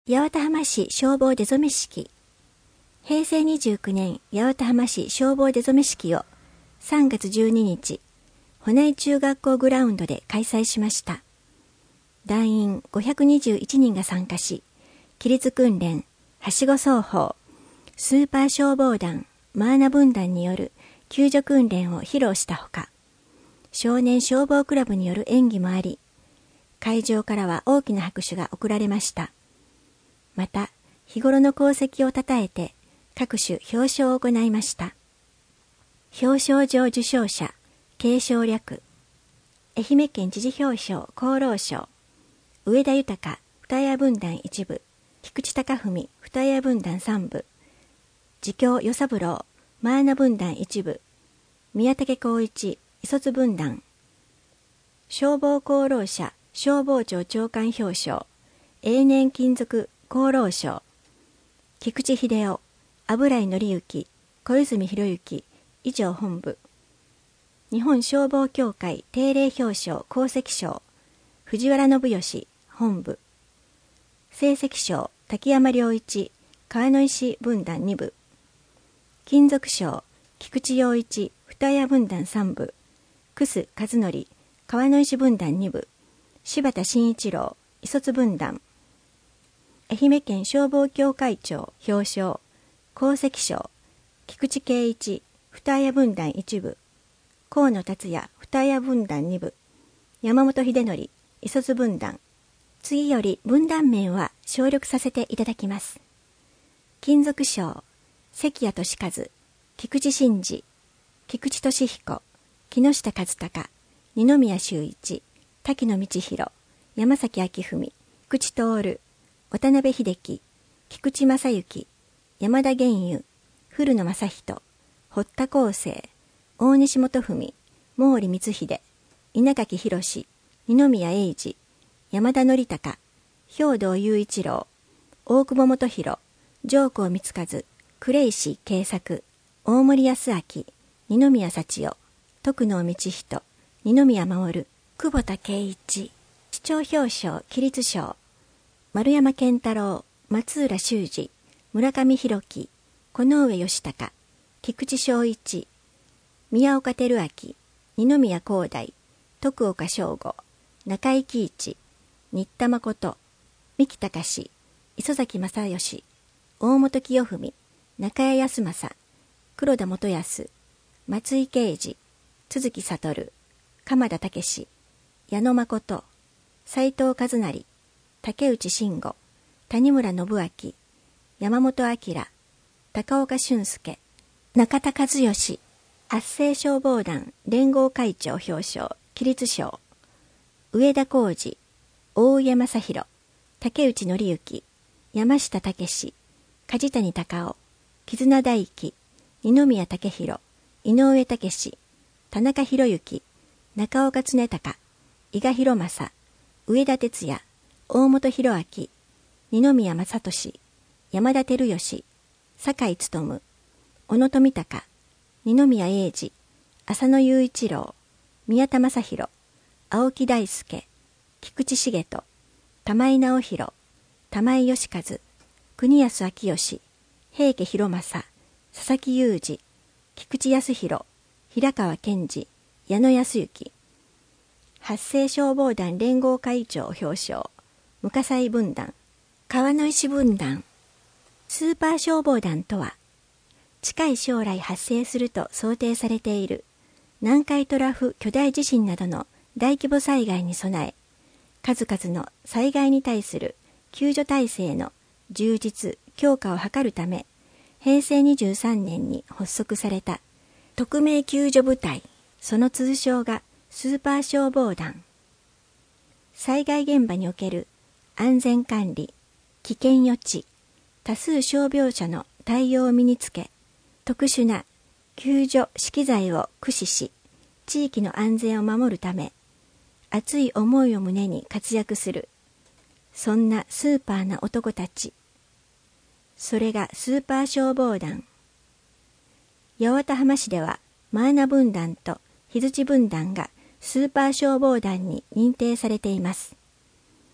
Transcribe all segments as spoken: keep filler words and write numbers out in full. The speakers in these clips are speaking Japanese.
八幡浜市消防出初式。へいせいにじゅうきゅうねん八幡浜市消防出初式をさんがつじゅうににち、保内中学校グラウンドで開催しました。団員ごひゃくにじゅういちにんが参加し、起立訓練、はしご走法、スーパー消防団、マーナ分団による救助訓練を披露したほか、少年消防クラブによる演技もあり、会場からは大きな拍手が送られました。また、日頃の功績をたたえて、各種表彰を行いました。表彰状受賞者、継承略、愛媛県知事表彰功労賞、上田豊二谷分団一部、菊池隆文二谷分団三部、自強与三郎マーナ分団一部、宮武光一伊卒分団、消防功労者消防庁長官表彰、永年勤続功労賞、菊池秀夫油井紀之小泉博之以上本部、日本消防協会定例表彰功績賞、藤原信義本部、成績賞滝山良一川野石分団二部、勤続賞菊池陽一二谷分団三部、楠和則川野石分団二部、柴田慎一郎伊卒分団、愛媛県消防協会長表彰功績賞菊池圭一二谷分団一部、河野達也二谷分団二部、山本秀則伊卒分団。次より分団名は省略させていただきます。勤続賞関谷俊和菊池真嗣菊池俊彦木下和孝二宮修一滝野道弘山崎明文菊池徹渡辺秀樹菊池正幸山田玄佑古野正人堀田康生大西元文毛利光秀稲垣博二宮英二山田則孝兵藤雄一郎大久保元弘上皇光和呉石慶作大森康明二宮幸代徳能道人二宮守久保田圭一市長表彰起立賞丸山健太郎松浦修二村上弘樹此上義孝菊池正一宮岡照明二宮光大徳岡正吾中井貴一新田誠三木隆磯崎正義大本清文中谷康政黒田元康松井啓二都築悟鎌田武矢野誠斉藤和成竹内慎吾谷村信明山本明高岡俊介中田和義圧政消防団連合会長表彰起立賞上田浩二大家正弘竹内紀之山下武梶谷隆夫絆大輝二宮武弘井上武田中博之中岡常隆伊賀博正上田哲也大本弘明二宮正俊山田照義酒井勉小野富隆二宮英二浅野雄一郎宮田正宏青木大輔菊池茂人玉井直弘玉井義和国安昭義平家博正佐々木雄二菊池康弘平川健二矢野康之発生消防団連合会長表彰無火災分団川野石分団。スーパー消防団とは近い将来発生すると想定されている南海トラフ巨大地震などの大規模災害に備え、数々の災害に対する救助体制の充実・強化を図るため、へいせいにじゅうさんねんに発足された特命救助部隊、その通称がスーパー消防団。災害現場における安全管理、危険予知、多数傷病者の対応を身につけ、特殊な救助資機材を駆使し、地域の安全を守るため、熱い思いを胸に活躍する、そんなスーパーな男たち。それがスーパー消防団。八幡浜市では、マーナ分団と日槌分団がスーパー消防団に認定されています。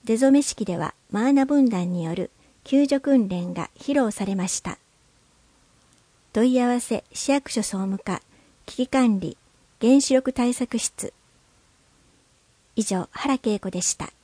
出初め式ではマーナ分団による救助訓練が披露されました。問い合わせ市役所総務課危機管理原子力対策室。以上、原恵子でした。